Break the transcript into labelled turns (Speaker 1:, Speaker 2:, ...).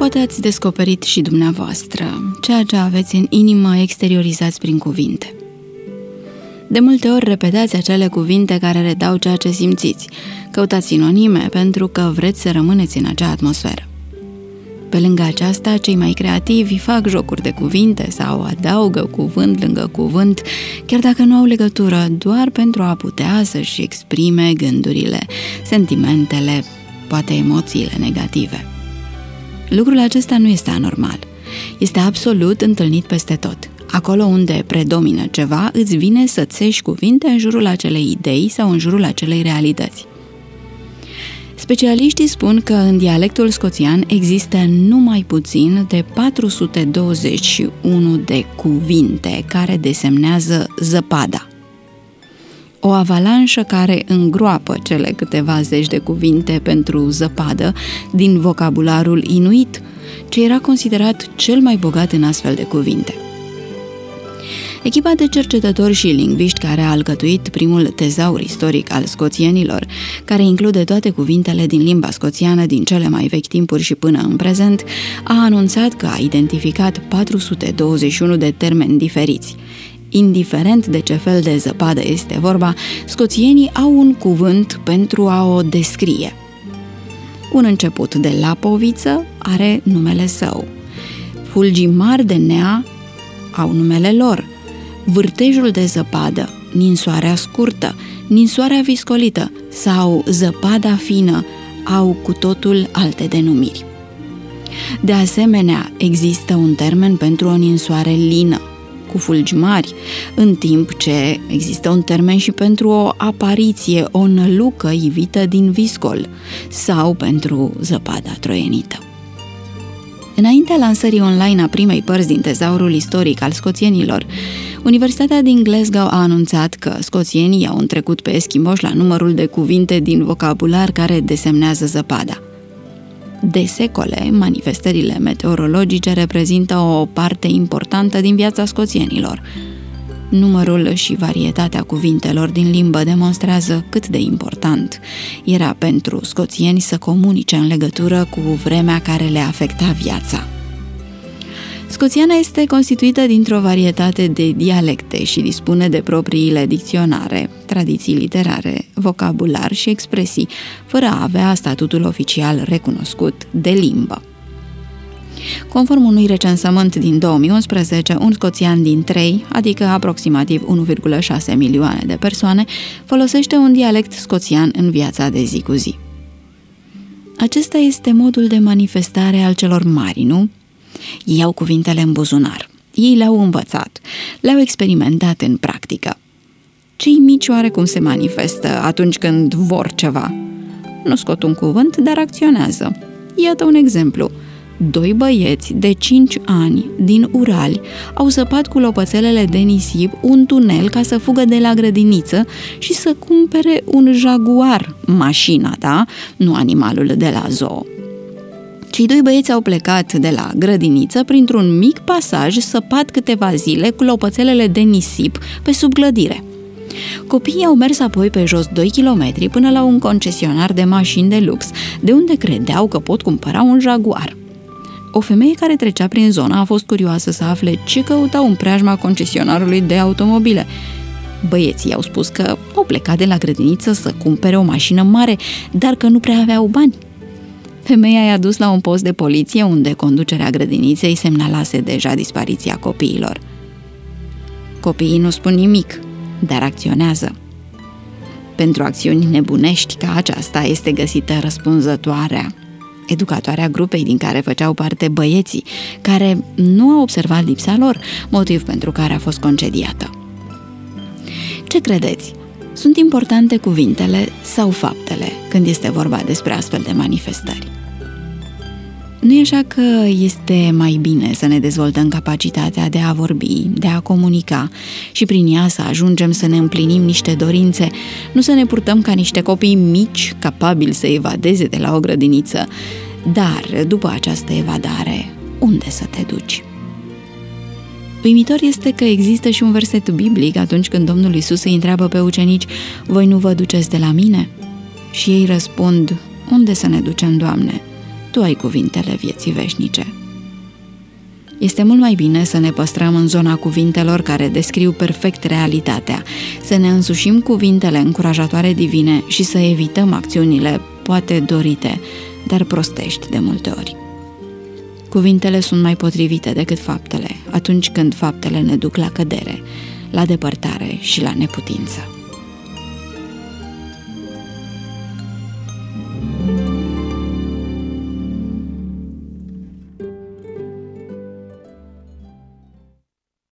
Speaker 1: Poate ați descoperit și dumneavoastră ceea ce aveți în inimă exteriorizați prin cuvinte. De multe ori repetați acele cuvinte care redau ceea ce simțiți. Căutați sinonime pentru că vreți să rămâneți în acea atmosferă. Pe lângă aceasta, cei mai creativi fac jocuri de cuvinte sau adaugă cuvânt lângă cuvânt, chiar dacă nu au legătură, doar pentru a putea să-și exprime gândurile, sentimentele, poate emoțiile negative. Lucrul acesta nu este anormal. Este absolut întâlnit peste tot. Acolo unde predomină ceva, îți vine să țești cuvinte în jurul acelei idei sau în jurul acelei realități. Specialiștii spun că în dialectul scoțian există numai puțin de 421 de cuvinte care desemnează zăpada. O avalanșă care îngroapă cele câteva zeci de cuvinte pentru zăpadă din vocabularul inuit, ce era considerat cel mai bogat în astfel de cuvinte. Echipa de cercetători și lingviști care a alcătuit primul tezaur istoric al scoțienilor, care include toate cuvintele din limba scoțiană din cele mai vechi timpuri și până în prezent, a anunțat că a identificat 421 de termeni diferiți. Indiferent de ce fel de zăpadă este vorba, scoțienii au un cuvânt pentru a o descrie. Un început de lapoviță are numele său. Fulgii mari de nea au numele lor. Vârtejul de zăpadă, ninsoarea scurtă, ninsoarea viscolită sau zăpada fină au cu totul alte denumiri. De asemenea, există un termen pentru o ninsoare lină, cu fulgi mari, în timp ce există un termen și pentru o apariție, o nălucă ivită din viscol sau pentru zăpada troienită. Înaintea lansării online a primei părți din tezaurul istoric al scoțienilor, Universitatea din Glasgow a anunțat că scoțienii au întrecut pe eschimoși la numărul de cuvinte din vocabular care desemnează zăpada. De secole, manifestările meteorologice reprezintă o parte importantă din viața scoțienilor. Numărul și varietatea cuvintelor din limbă demonstrează cât de important era pentru scoțieni să comunice în legătură cu vremea care le afecta viața. Scoțiana este constituită dintr-o varietate de dialecte și dispune de propriile dicționare, tradiții literare, vocabular și expresii, fără a avea statutul oficial recunoscut de limbă. Conform unui recensământ din 2011, un scoțian din 3, adică aproximativ 1,6 milioane de persoane, folosește un dialect scoțian în viața de zi cu zi. Acesta este modul de manifestare al celor mari, nu? Ei au cuvintele în buzunar. Ei le-au învățat, le-au experimentat în practică. Cei mici oarecum se manifestă atunci când vor ceva? Nu scot un cuvânt, dar acționează. Iată un exemplu. 2 băieți de 5 ani din Urali au săpat cu lopățelele de nisip un tunel ca să fugă de la grădiniță și să cumpere un jaguar, mașina, da? Nu animalul de la zoo. Cei 2 băieți au plecat de la grădiniță printr-un mic pasaj săpat câteva zile cu lopățelele de nisip pe sub clădire. Copiii au mers apoi pe jos 2 kilometri până la un concesionar de mașini de lux, de unde credeau că pot cumpăra un jaguar. O femeie care trecea prin zona a fost curioasă să afle ce căutau în preajma concesionarului de automobile. Băieții au spus că au plecat de la grădiniță să cumpere o mașină mare, dar că nu prea aveau bani. Femeia i-a dus la un post de poliție unde conducerea grădiniței semnalase deja dispariția copiilor. Copiii nu spun nimic, dar acționează. Pentru acțiuni nebunești ca aceasta este găsită răspunzătoarea, educatoarea grupei din care făceau parte băieții, care nu au observat lipsa lor, motiv pentru care a fost concediată. Ce credeți? Sunt importante cuvintele sau faptele când este vorba despre astfel de manifestări? Nu e așa că este mai bine să ne dezvoltăm capacitatea de a vorbi, de a comunica și prin ea să ajungem să ne împlinim niște dorințe, nu să ne purtăm ca niște copii mici, capabili să evadeze de la o grădiniță, dar după această evadare, unde să te duci? Uimitor este că există și un verset biblic atunci când Domnul Iisus îi întreabă pe ucenici: voi nu vă duceți de la mine? Și ei răspund: unde să ne ducem, Doamne? Tu ai cuvintele vieții veșnice. Este mult mai bine să ne păstrăm în zona cuvintelor care descriu perfect realitatea, să ne însușim cuvintele încurajatoare divine și să evităm acțiunile poate dorite, dar prostești de multe ori. Cuvintele sunt mai potrivite decât faptele, atunci când faptele ne duc la cădere, la depărtare și la neputință.